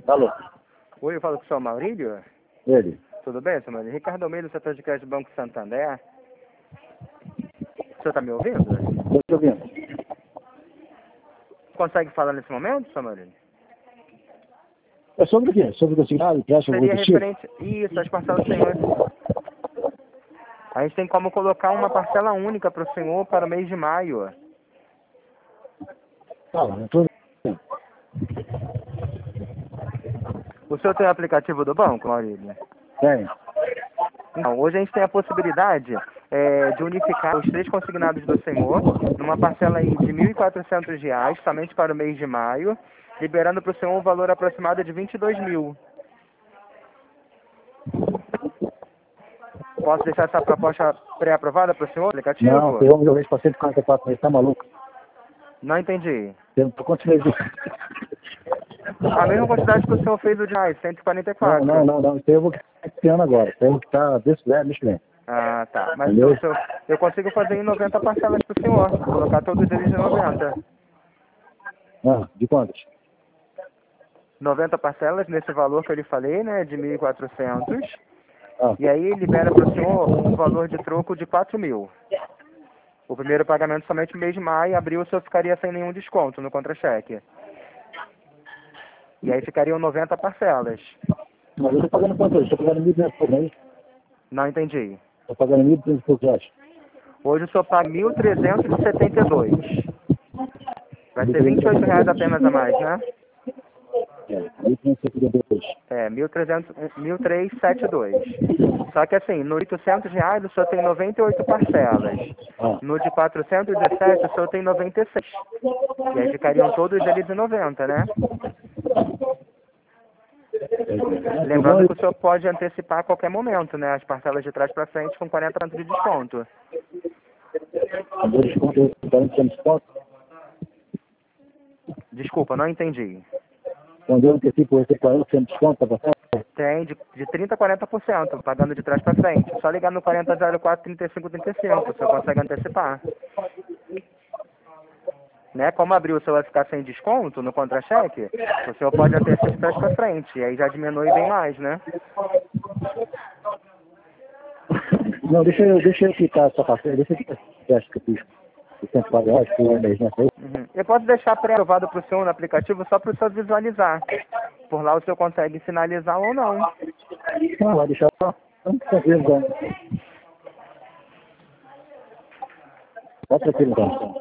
Alô? Oi, eu falo com o senhor Maurílio. Ele? Tudo bem, senhor Maurílio? Ricardo Almeida, setor de crédito do Banco Santander. O senhor está me ouvindo? Estou te ouvindo. Consegue falar nesse momento, senhor Maurílio? É sobre o quê? Sobre o consignado, empréstimo Seria compulsivo? referente... Isso, as parcelas do senhor. A gente tem como colocar uma parcela única para o senhor para o mês de maio. Fala, não estou... O senhor tem o aplicativo do banco, Maurílio? Tem. Então, hoje a gente tem a possibilidade de unificar os 3 consignados do senhor numa parcela aí de R$ 1.400 somente para o mês de maio, liberando para o senhor um valor aproximado de 22 mil. Posso deixar essa proposta pré-aprovada para o senhor, aplicativo? Não, tem uma vez para 144 meses, tá maluco? Não entendi. Tem quantos meses? A mesma quantidade que o senhor fez o de mais, 144. Não. Isso aí eu vou esse ano agora. Tem que estar desse mês que vem. Ah, tá. Mas Entendeu? eu consigo fazer em 90 parcelas para o senhor, colocar todos eles em 90. Ah, de quantas? 90 parcelas nesse valor que eu lhe falei, né, de 1.400. Ah, E aí libera para o senhor um valor de troco de 4 mil. O primeiro pagamento somente no mês de maio, abril o senhor ficaria sem nenhum desconto no contra-cheque. E aí ficariam 90 parcelas. mas eu estou pagando quanto hoje? Estou pagando 1.200 por mês. Não entendi. Estou pagando 1.200 por reais. Hoje o senhor paga 1.372. Vai ser R$ 28 apenas a mais, né? É, 1.572. É, 1.372. Só que assim, no R$ 800 o senhor tem 98 parcelas. Ah, No de 417 o senhor tem 96. E aí ficariam todos eles em 90, né? Lembrando que o senhor pode antecipar a qualquer momento, né? As parcelas de trás para frente com 40% de desconto. o desconto eu estou dando sem desconto. Desculpa, não entendi. Quando eu antecipo esse 40% sem desconto, tá passando? Tem de 30% a 40%, pagando de trás para frente. Só ligar no 4004-3535, o senhor consegue antecipar. Né? Como abril o senhor vai ficar sem desconto no contra-cheque, o senhor pode antecipar de trás para frente. E aí já diminui bem mais, né? Não, deixa eu quitar essa parcela, deixa eu quitar esse teste que eu fiz. De 104 reais por mês, né? Uhum. Eu posso deixar pré-aprovado para o senhor no aplicativo só para o senhor visualizar. Por lá o senhor consegue finalizar ou não. Não, vai deixar só. Não precisa ver, então. Tá tranquilo, então.